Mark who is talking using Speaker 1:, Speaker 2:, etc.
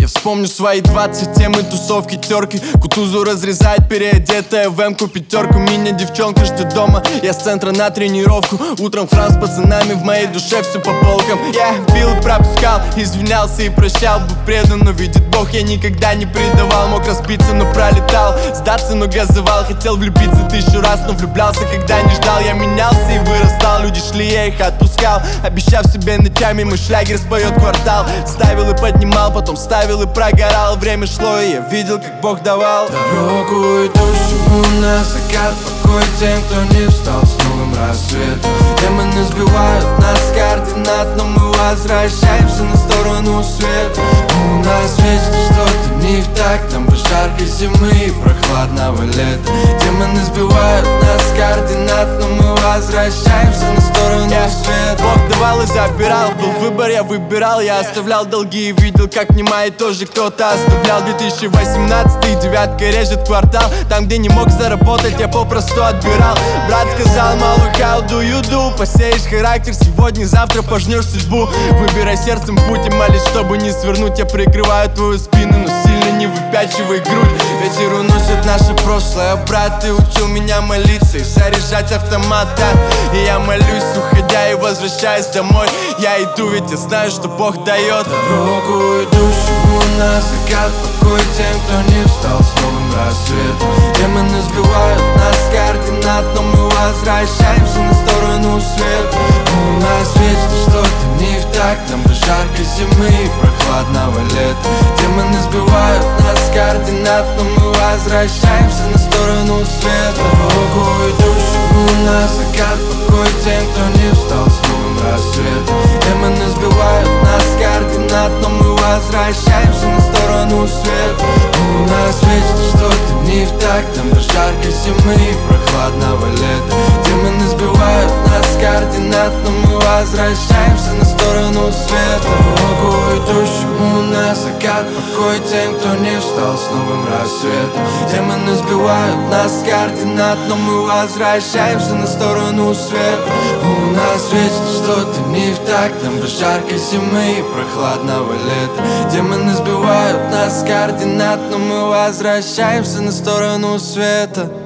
Speaker 1: Я вспомню свои 20, темы, тусовки, терки. Кутузу разрезает переодетая в М-ку пятерку. Меня девчонка ждет дома, я с центра на тренировку. Утром Франц с пацанами, в моей душе все по полкам. Я бил и пропускал, извинялся и прощал. Был предан, но видит Бог, я никогда не предавал. Мог разбиться, но пролетал, сдаться, но газовал. Хотел влюбиться 1000 раз, но влюблялся, когда не ждал. Я менялся и вырастал, люди шли, я их отпускал, обещав себе ночами, мой шлягер споет квартал. Ставил и поднимал, потом ставил и прогорал. Время шло, и я видел, как Бог давал
Speaker 2: дорогу идущему на закат, покой тем, кто не встал с новым рассветом. Демоны сбивают нас с координат, но мы возвращаемся на сторону света. У нас вечно что-то не в такт, нам бы жаркой зимы и прохладного лета. Демоны сбивают нас с координат, но мы возвращаемся на сторону света.
Speaker 1: Бог давал и забирал, был выбор, я выбирал. Я оставлял долги и видел, как немая тоже кто-то оставлял. 2018, девятка режет квартал. Там, где не мог заработать, я попросту отбирал. Брат сказал, малый, how do you do? Посеешь характер сегодня, завтра пожнешь судьбу. Выбирай сердцем путь и молись, чтобы не свернуть. Я прикрываю твою спину, но сильно не выпячивай грудь. Ветер уносит наше прошлое, брат, ты учил меня молиться и заряжать автомат, да. И я молюсь, уходя и возвращаясь домой. Я иду, ведь я знаю, что Бог дает
Speaker 2: дорогу идущему на закат, покой тем, кто не встал с новым рассветом. Демоны сбивают нас с координат, но мы возвращаемся на сторону света. У нас вечно что-то не в такт, нам бы жаркой зимы и прохладного лета. Демоны сбивают нас с координат, но мы возвращаемся на сторону света. Дорогу идущему на закат, покой тем, кто не встал с новым рассветом. Демоны сбивают нас с координат, но мы возвращаемся на сторону света. У нас вечно что-то не в такт, нам бы жаркой зимы и прохладного лета. Демоны сбивают нас с координат, но мы возвращаемся на сторону света. Дорогу идущему на закат, покой тем, кто не встал с новым рассветом. Демоны сбивают нас с координат, но мы возвращаемся на сторону света. У нас вечно что-то не в такт, нам бы жаркой зимы и прохладного лета. Демоны сбивают нас с координат, но мы возвращаемся на сторону света.